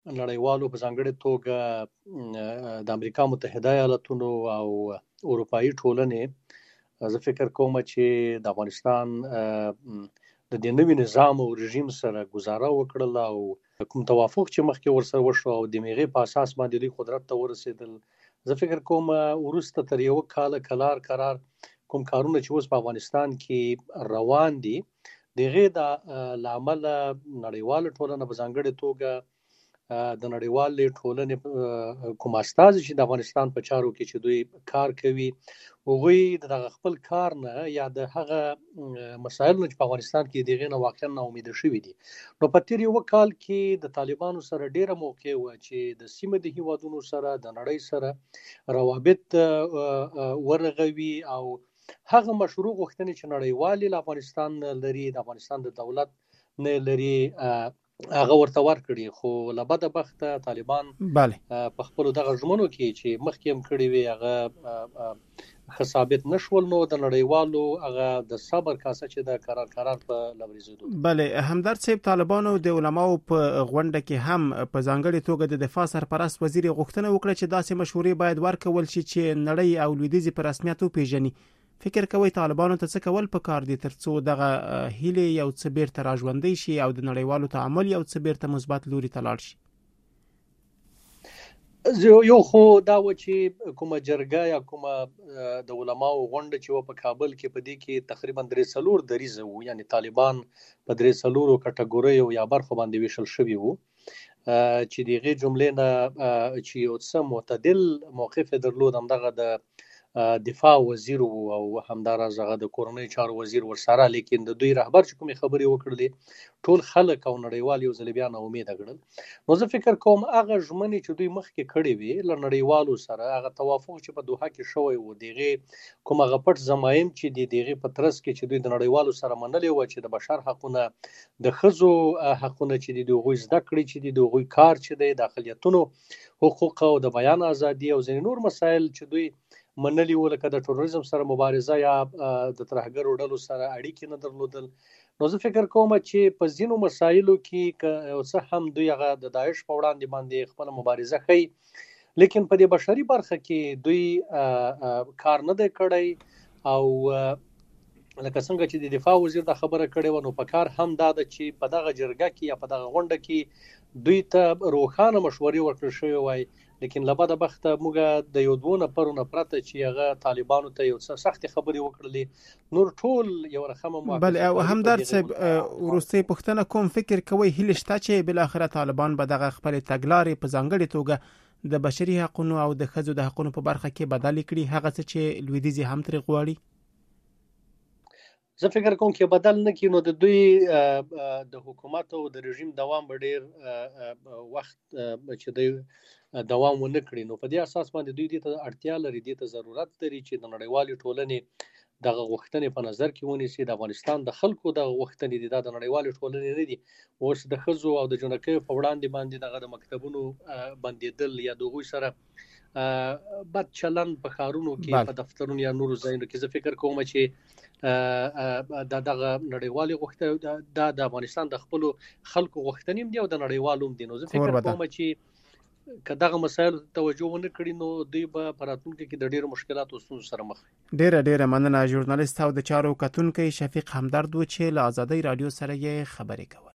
نړیوالو په ځانګړې توګه د امریکا متحده ایالاتونو او اروپایي ټولنې زه فکر کوم چې د افغانستان د دې نوي نظام او رژیم سره گزاره وکړل او کوم توافق چې مخکې ورسره وشو او د هغې په اساس باندې دوی قدرت ته ورسېدل، زه فکر کوم وروسته تر یو کاله قرار کوم کارونه چې اوس په افغانستان کې روان دي د هغې له امله نړیواله ټولنه په ځانګړې توګه د نړیوالې ټولنې کوم استازي چې د افغانستان په چارو کې چې دوی کار کوي، هغوی د دغه خپل کار نه یا د هغه مسایلو چې په افغانستان کې د هغې نه واقعا ناامیده شوي دي. نو په تېر یوه کال کې د طالبانو سره ډېره موقع وه چې د سیمه د هیوادونو سره د نړۍ سره روابط ورغوي او هغه مشروع غوښتنې چې نړیوالې له افغانستان لري، د افغانستان د دولت نه لري، هغه ورته ورکړي. خو له بده بخته طالبان په خپلو دغه ژمنو کې چې مخکې هم کړي وي هغه ښه ثابت نشول، نو د نړیوالو هغه د صبر کاسه چې د قرار په لورېزېدو. بله، همدرد صاحب، طالبانو د علماو په غونډه کې هم په ځانګړې توګه د دفاع سرپرست وزیر غوښتنه وکړه چې داسې مشورې باید ورکول شي چې نړۍ او لویدیځې په رسمیت وپېژني. فکر کوئ طالبانو ته څه کول پکار دي ترڅو دغه هیلې یو څه بیرته راژوندۍ شي او د نړیوالو تعامل یو څه بیرته مثبت لوري ته لاړ شي؟ یو خو دا و چې کومه جرګه یا کومه د علماو غونډه چې و په کابل کې، په دې کې تقریبا 3-4 دریځه وو، یعنی طالبان په 3 کټګوریو یا برخو باندې ویشل شوي وو چې د هغې جملې نه چې یو څه معتدل موقف یې درلود همدغه د دفاع وزیر او همداراز هغه د کورنۍ چارو وزیر ورسره، لیکن د دوی رهبر چې کومې خبرې وکړلې ټول خلک او نړیوال یو ځل بیا ناامیده کړل. نو زه فکر کوم هغه ژمنې چې دوی مخکې کړې وې له نړیوالو سره، هغه توافق چې په دوحه کې شوی و، د هغې کوم هغه پټ ضمایم چې د هغې په ترڅ کې چې دوی د نړیوالو سره منلې وه چې د بشر حقونه، د ښځو حقونه چې د هغوی زده کړې چې د هغوی کار چې دی، د اقلیتونو حقوق او د بیان ازادي او ځینې نور مسایل چې دوی منلي وو، لکه د ټروریزم سره مبارزه یا د ترهګرو ډلو سره اړیکې نه درلودل. نو زه فکر کوم چې په ځینو مسایلو کې یو څه هم دوی هغه د داعش په وړاندې باندې خپله مبارزه ښیي، لیکن په دې بشري برخه کې دوی کار نه دی کړی. او لکه څنګه چې د دفاع وزیر دا خبره کړې وه، نو په کار هم دا ده چې په دغه جرګه کې یا په دغه غونډه کې دوی ته روښانه مشورې ورکړل شوې وای، لیکن له بده بخته موږ د یو 2 نفرو نه پرته چې هغه طالبانو ته یو څه سختې خبرې وکړلې، نور ټول یو رقمه موافقه. بله، او همدرد صاحب، وروستۍ پوښتنه کوم، فکر کوئ هیله شته چې بالاخره طالبان به دغه خپلې تګلارې په ځانګړې توګه د بشري حقونو او د ښځو د حقونو په برخه کې بدلې کړي، هغه څه چې لویدیځې هم ترې غواړي؟ زه فکر کوم چې بدل نه کړي، نو د دوی د حکومت او د رژیم دوام به ډېر وخت چې دوی دوام ونه کړي. نو په دې اساس باندې دوی دې ته اړتیا لري، دې ته ضرورت لري چې د نړیوالې ټولنې دغه غوښتنې په نظر کې ونیسي. د افغانستان د خلکو دغه غوښتنې دي، دا د نړیوالې ټولنې نه دي. اوس د ښځو او د جنکیو په وړاندې باندې دغه د مکتبونو بندېدل یا د هغوی سره بد چلند په ښارونو کې، په دفترونو یا نورو ځایونو کې، زه فکر کوم چې دغه نړیوالې غوښتنې دا د افغانستان د خپلو خلکو غوښتنې هم دي او د نړیوالو هم دي. نو زه فکر کوم چې که دغه مسایل توجه ونه کړي، نو دوی به په راتلونکي کې د ډېرو مشکلاتو او ستونزو سره مخ وي. ډېره مننه. ژورنالیست او د چارو کتونکی شفیق همدرد و چې له ازادۍ راډیو سره یې خبرې کولې.